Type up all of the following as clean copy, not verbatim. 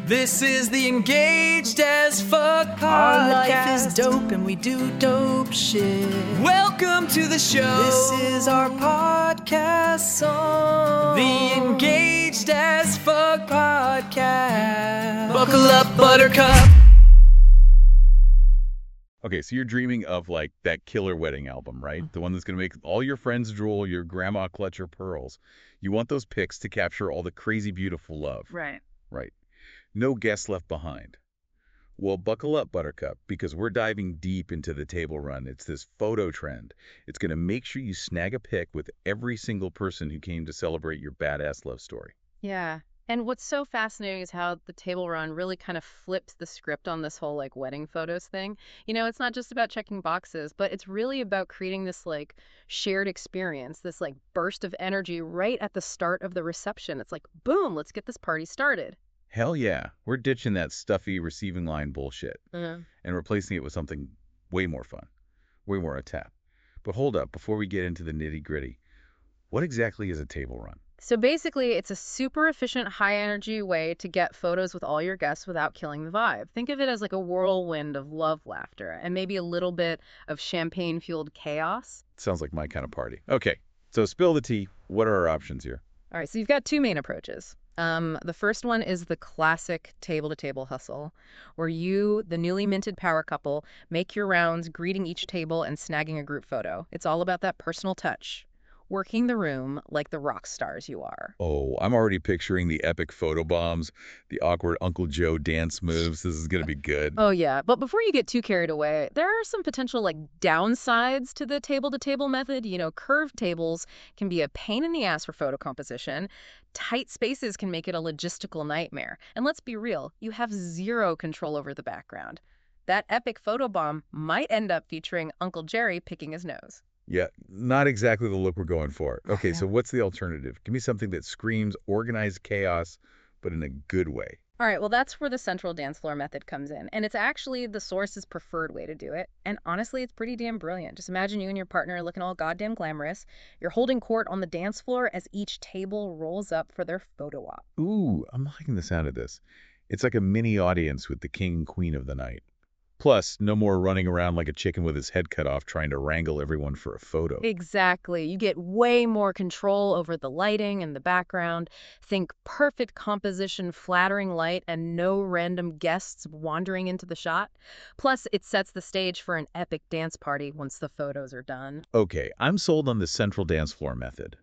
This is the Engaged as Fuck podcast. Our life is dope and we do dope shit. Welcome to the show. This is our podcast song. The Engaged as Fuck podcast. Buckle up, Buttercup. Okay, so you're dreaming of like that killer wedding album, right? The one that's going to make all your friends drool, your grandma clutch her pearls. You want those pics to capture all the crazy, beautiful love. Right. Right. No guests left behind. Well, buckle up, Buttercup, because we're diving deep into the table run. It's this photo trend. It's going to make sure you snag a pic with every single person who came to celebrate your badass love story. Yeah. And what's so fascinating is how the table run really kind of flips the script on this whole like wedding photos thing. You know, it's not just about checking boxes, but it's really about creating this like shared experience, this like burst of energy right at the start of the reception. It's like, boom, let's get this party started. Hell yeah. We're ditching that stuffy receiving line bullshit and replacing it with something way more fun, way more a tap. But hold up, before we get into the nitty-gritty, what exactly is a table run? So basically, it's a super efficient, high-energy way to get photos with all your guests without killing the vibe. Think of it as like a whirlwind of love, laughter, and maybe a little bit of champagne-fueled chaos. Sounds like my kind of party. Okay, so spill the tea. What are our options here? All right, so you've got two main approaches. The first one is the classic table-to-table hustle, where you, the newly minted power couple, make your rounds, greeting each table and snagging a group photo. It's all about that personal touch, working the room like the rock stars you are. Oh, I'm already picturing the epic photo bombs, the awkward Uncle Joe dance moves. This is going to be good. Oh, yeah. But before you get too carried away, there are some potential like downsides to the table-to-table method. You know, curved tables can be a pain in the ass for photo composition. Tight spaces can make it a logistical nightmare. And let's be real, you have zero control over the background. That epic photo bomb might end up featuring Uncle Jerry picking his nose. Yeah, not exactly the look we're going for. Okay, so what's the alternative? Give me something that screams organized chaos, but in a good way. All right, well, that's where the central dance floor method comes in. And it's actually the source's preferred way to do it. And honestly, it's pretty damn brilliant. Just imagine you and your partner looking all goddamn glamorous. You're holding court on the dance floor as each table rolls up for their photo op. Ooh, I'm liking the sound of this. It's like a mini audience with the king and queen of the night. Plus, no more running around like a chicken with his head cut off trying to wrangle everyone for a photo. Exactly. You get way more control over the lighting and the background. Think perfect composition, flattering light, and no random guests wandering into the shot. Plus, it sets the stage for an epic dance party once the photos are done. Okay, I'm sold on the central dance floor method.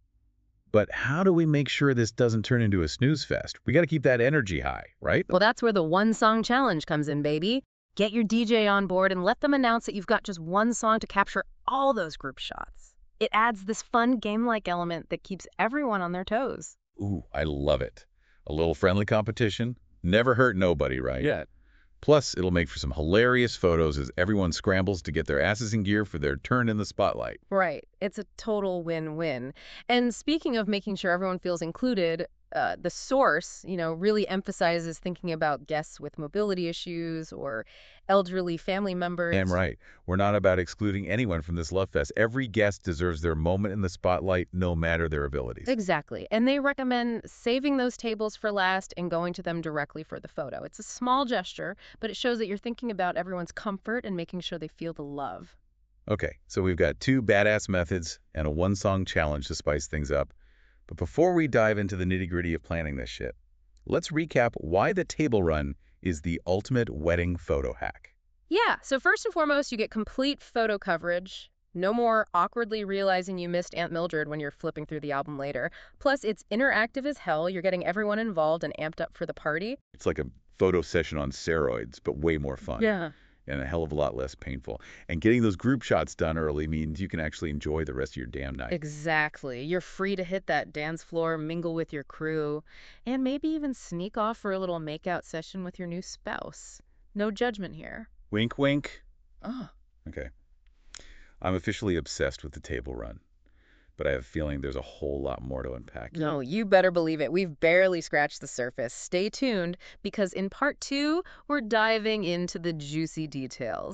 But how do we make sure this doesn't turn into a snooze fest? We got to keep that energy high, right? Well, that's where the one-song challenge comes in, baby. Get your DJ on board and let them announce that you've got just one song to capture all those group shots. It adds this fun game-like element that keeps everyone on their toes. Ooh, I love it. A little friendly competition. Never hurt nobody, right? Yeah. Plus, it'll make for some hilarious photos as everyone scrambles to get their asses in gear for their turn in the spotlight. Right. It's a total win-win. And speaking of making sure everyone feels included, the source, really emphasizes thinking about guests with mobility issues or elderly family members. Damn right. We're not about excluding anyone from this love fest. Every guest deserves their moment in the spotlight, no matter their abilities. Exactly. And they recommend saving those tables for last and going to them directly for the photo. It's a small gesture, but it shows that you're thinking about everyone's comfort and making sure they feel the love. Okay, so we've got two badass methods and a one-song challenge to spice things up. But before we dive into the nitty-gritty of planning this shit, let's recap why the table run is the ultimate wedding photo hack. Yeah, so first and foremost, you get complete photo coverage. No more awkwardly realizing you missed Aunt Mildred when you're flipping through the album later. Plus, it's interactive as hell. You're getting everyone involved and amped up for the party. It's like a photo session on steroids, but way more fun. Yeah. And a hell of a lot less painful. And getting those group shots done early means you can actually enjoy the rest of your damn night. Exactly. You're free to hit that dance floor, mingle with your crew, and maybe even sneak off for a little makeout session with your new spouse. No judgment here. Wink, wink. Oh. Okay. I'm officially obsessed with the table run, but I have a feeling there's a whole lot more to unpack. No, you better believe it. We've barely scratched the surface. Stay tuned, because in part 2, we're diving into the juicy details.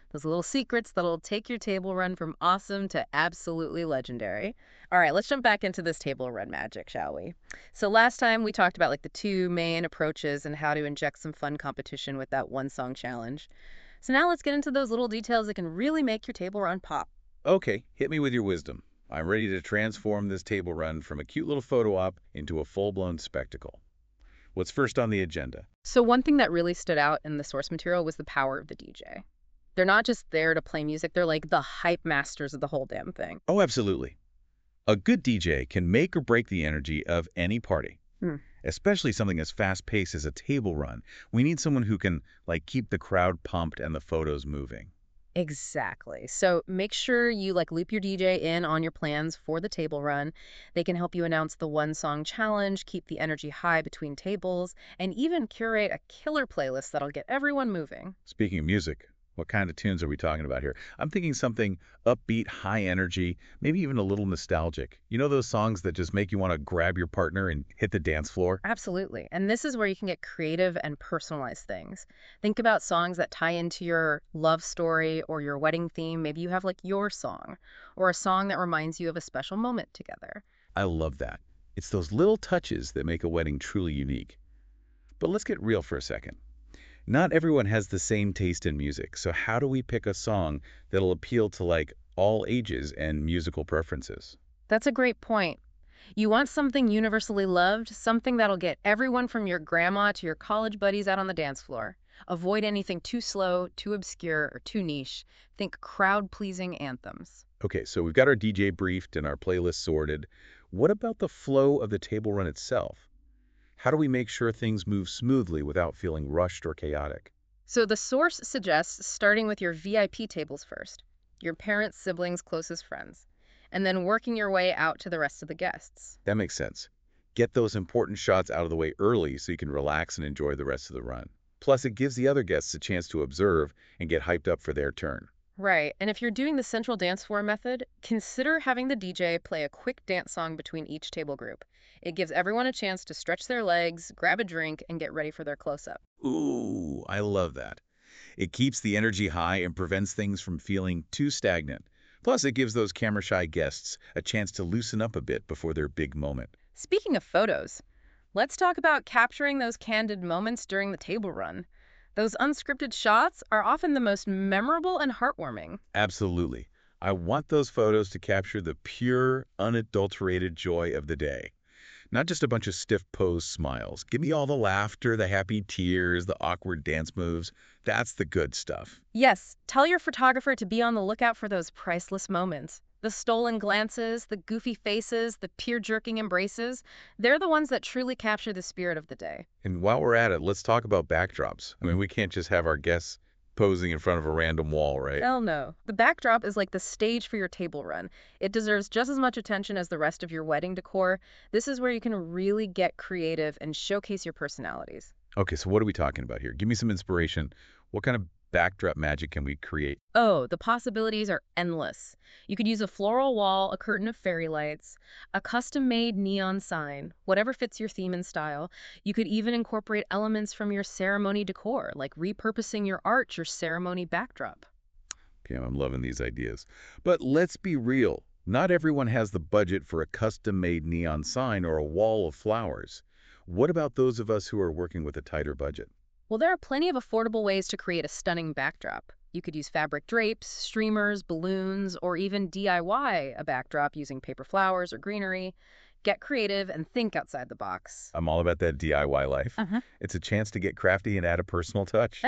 Those little secrets that'll take your table run from awesome to absolutely legendary. All right, let's jump back into this table run magic, shall we? So last time we talked about like the two main approaches and how to inject some fun competition with that one song challenge. So now let's get into those little details that can really make your table run pop. Okay, hit me with your wisdom. I'm ready to transform this table run from a cute little photo op into a full-blown spectacle. What's first on the agenda? So one thing that really stood out in the source material was the power of the DJ. They're not just there to play music, they're like the hype masters of the whole damn thing. Oh, absolutely. A good DJ can make or break the energy of any party, especially something as fast-paced as a table run. We need someone who can, like, keep the crowd pumped and the photos moving. Exactly. So make sure you like loop your DJ in on your plans for the table run. They can help you announce the one song challenge, keep the energy high between tables, and even curate a killer playlist that'll get everyone moving. Speaking of music, what kind of tunes are we talking about here? I'm thinking something upbeat, high energy, maybe even a little nostalgic. You know those songs that just make you want to grab your partner and hit the dance floor? Absolutely. And this is where you can get creative and personalize things. Think about songs that tie into your love story or your wedding theme. Maybe you have like your song or a song that reminds you of a special moment together. I love that. It's those little touches that make a wedding truly unique. But let's get real for a second. Not everyone has the same taste in music, so how do we pick a song that'll appeal to, like, all ages and musical preferences? That's a great point. You want something universally loved, something that'll get everyone from your grandma to your college buddies out on the dance floor. Avoid anything too slow, too obscure, or too niche. Think crowd-pleasing anthems. Okay, so we've got our DJ briefed and our playlist sorted. What about the flow of the table run itself? How do we make sure things move smoothly without feeling rushed or chaotic? So the source suggests starting with your VIP tables first, your parents, siblings, closest friends, and then working your way out to the rest of the guests. That makes sense. Get those important shots out of the way early so you can relax and enjoy the rest of the run. Plus, it gives the other guests a chance to observe and get hyped up for their turn. Right, and if you're doing the central dance floor method, consider having the DJ play a quick dance song between each table group. It gives everyone a chance to stretch their legs, grab a drink, and get ready for their close-up. Ooh, I love that. It keeps the energy high and prevents things from feeling too stagnant. Plus, it gives those camera-shy guests a chance to loosen up a bit before their big moment. Speaking of photos, let's talk about capturing those candid moments during the table run. Those unscripted shots are often the most memorable and heartwarming. Absolutely. I want those photos to capture the pure, unadulterated joy of the day. Not just a bunch of stiff pose smiles. Give me all the laughter, the happy tears, the awkward dance moves. That's the good stuff. Yes, tell your photographer to be on the lookout for those priceless moments. The stolen glances, the goofy faces, the peer-jerking embraces, they're the ones that truly capture the spirit of the day. And while we're at it, let's talk about backdrops. I mean, we can't just have our guests posing in front of a random wall, right? Hell no. The backdrop is like the stage for your table run. It deserves just as much attention as the rest of your wedding decor. This is where you can really get creative and showcase your personalities. Okay, so what are we talking about here? Give me some inspiration. What kind of backdrop magic can we create? Oh, the possibilities are endless. You could use a floral wall, a curtain of fairy lights, a custom-made neon sign, whatever fits your theme and style. You could even incorporate elements from your ceremony decor, like repurposing your arch or ceremony backdrop. Okay, I'm loving these ideas. But let's be real. Not everyone has the budget for a custom-made neon sign or a wall of flowers. What about those of us who are working with a tighter budget? Well, there are plenty of affordable ways to create a stunning backdrop. You could use fabric drapes, streamers, balloons, or even DIY a backdrop using paper flowers or greenery. Get creative and think outside the box. I'm all about that DIY life. It's a chance to get crafty and add a personal touch.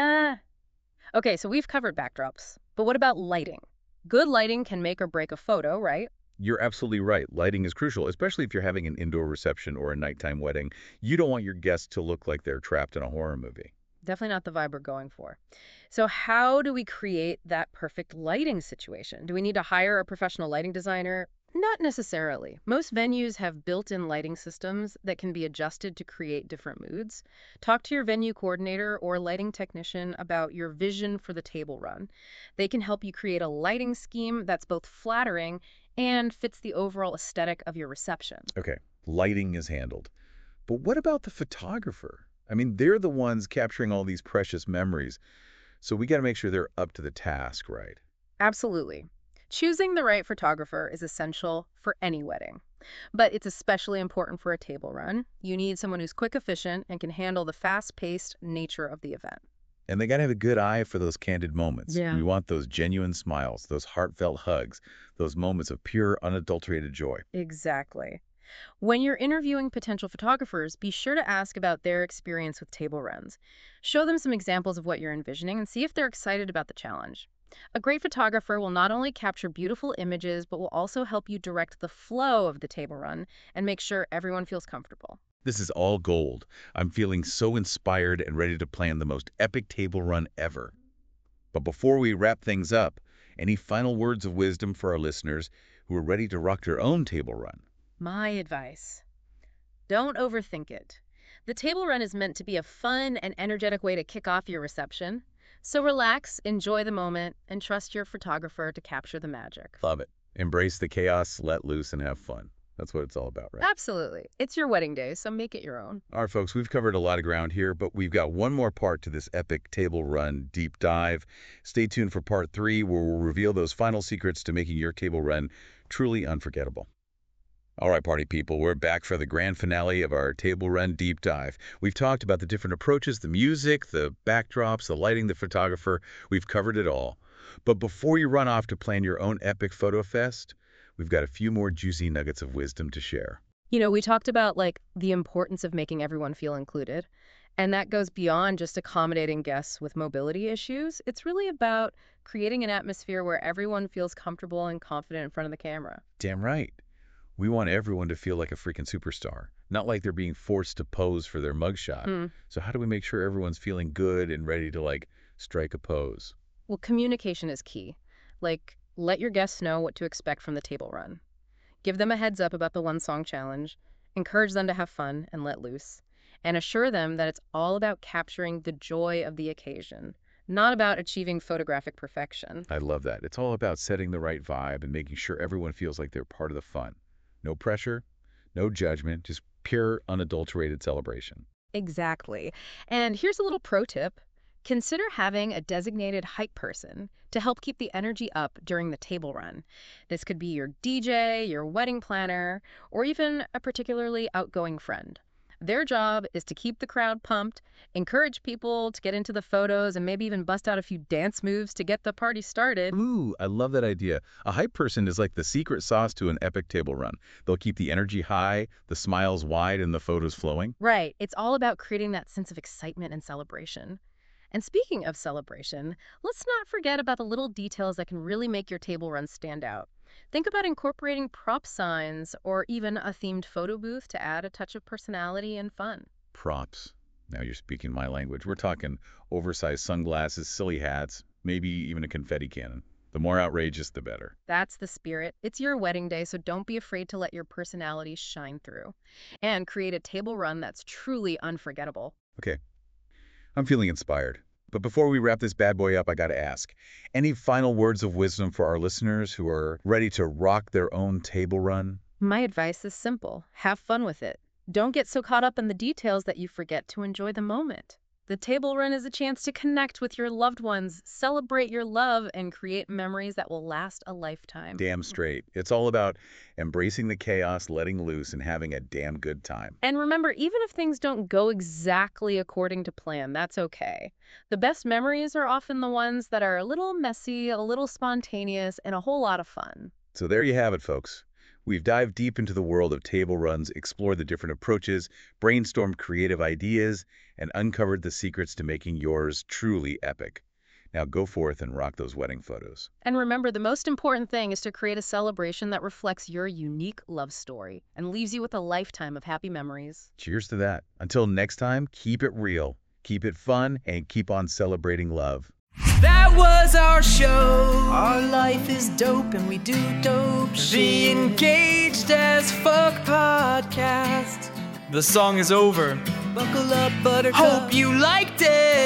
Okay, so we've covered backdrops, but what about lighting? Good lighting can make or break a photo, right? You're absolutely right. Lighting is crucial, especially if you're having an indoor reception or a nighttime wedding. You don't want your guests to look like they're trapped in a horror movie. Definitely not the vibe we're going for. So how do we create that perfect lighting situation? Do we need to hire a professional lighting designer? Not necessarily. Most venues have built-in lighting systems that can be adjusted to create different moods. Talk to your venue coordinator or lighting technician about your vision for the table run. They can help you create a lighting scheme that's both flattering and fits the overall aesthetic of your reception. Okay, lighting is handled. But what about the photographer? I mean, they're the ones capturing all these precious memories. So we got to make sure they're up to the task, right? Absolutely. Choosing the right photographer is essential for any wedding, but it's especially important for a table run. You need someone who's quick, efficient, and can handle the fast-paced nature of the event. And they got to have a good eye for those candid moments. Yeah. We want those genuine smiles, those heartfelt hugs, those moments of pure, unadulterated joy. Exactly. When you're interviewing potential photographers, be sure to ask about their experience with table runs. Show them some examples of what you're envisioning and see if they're excited about the challenge. A great photographer will not only capture beautiful images, but will also help you direct the flow of the table run and make sure everyone feels comfortable. This is all gold. I'm feeling so inspired and ready to plan the most epic table run ever. But before we wrap things up, any final words of wisdom for our listeners who are ready to rock their own table run? My advice: don't overthink it. The table run is meant to be a fun and energetic way to kick off your reception. So relax, enjoy the moment, and trust your photographer to capture the magic. Love it. Embrace the chaos, let loose, and have fun. That's what it's all about, right? Absolutely. It's your wedding day, so make it your own. All right, folks, we've covered a lot of ground here, but we've got one more part to this epic table run deep dive. Stay tuned for part 3, where we'll reveal those final secrets to making your table run truly unforgettable. All right, party people, we're back for the grand finale of our table run deep dive. We've talked about the different approaches, the music, the backdrops, the lighting, the photographer. We've covered it all. But before you run off to plan your own epic photo fest, we've got a few more juicy nuggets of wisdom to share. You know, we talked about the importance of making everyone feel included, and that goes beyond just accommodating guests with mobility issues. It's really about creating an atmosphere where everyone feels comfortable and confident in front of the camera. Damn right. We want everyone to feel like a freaking superstar, not like they're being forced to pose for their mugshot. So how do we make sure everyone's feeling good and ready to strike a pose? Well, communication is key. Let your guests know what to expect from the table run. Give them a heads up about the one song challenge, encourage them to have fun and let loose, and assure them that it's all about capturing the joy of the occasion, not about achieving photographic perfection. I love that. It's all about setting the right vibe and making sure everyone feels like they're part of the fun. No pressure, no judgment, just pure, unadulterated celebration. Exactly. And here's a little pro tip. Consider having a designated hype person to help keep the energy up during the table run. This could be your DJ, your wedding planner, or even a particularly outgoing friend. Their job is to keep the crowd pumped, encourage people to get into the photos, and maybe even bust out a few dance moves to get the party started. Ooh, I love that idea. A hype person is like the secret sauce to an epic table run. They'll keep the energy high, the smiles wide, and the photos flowing. Right. It's all about creating that sense of excitement and celebration. And speaking of celebration, let's not forget about the little details that can really make your table run stand out. Think about incorporating prop signs or even a themed photo booth to add a touch of personality and fun. Props. Now you're speaking my language. We're talking oversized sunglasses, silly hats, maybe even a confetti cannon. The more outrageous, the better. That's the spirit. It's your wedding day, so don't be afraid to let your personality shine through. And create a table run that's truly unforgettable. Okay. I'm feeling inspired. But before we wrap this bad boy up, I got to ask, any final words of wisdom for our listeners who are ready to rock their own table run? My advice is simple. Have fun with it. Don't get so caught up in the details that you forget to enjoy the moment. The table run is a chance to connect with your loved ones, celebrate your love, and create memories that will last a lifetime. Damn straight. It's all about embracing the chaos, letting loose, and having a damn good time. And remember, even if things don't go exactly according to plan, that's okay. The best memories are often the ones that are a little messy, a little spontaneous, and a whole lot of fun. So there you have it, folks. We've dived deep into the world of table runs, explored the different approaches, brainstormed creative ideas, and uncovered the secrets to making yours truly epic. Now go forth and rock those wedding photos. And remember, the most important thing is to create a celebration that reflects your unique love story and leaves you with a lifetime of happy memories. Cheers to that. Until next time, keep it real, keep it fun, and keep on celebrating love. That was our show. Our life is dope and we do dope The shit. Engaged as Fuck podcast. The song is over. Buckle up, buttercup. Hope you liked it.